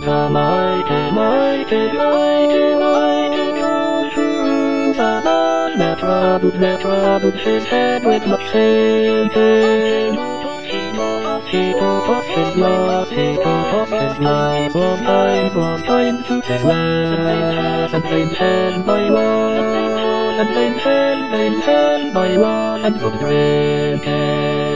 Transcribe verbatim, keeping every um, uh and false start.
The mighty, mighty, mighty, mighty Joshua met troubled, met troubled his head with much thinking. He took off his glass, he took off his glass, was kind, was kind to his lads, and they ten by one, and they ten, they ten by one, and good drinking.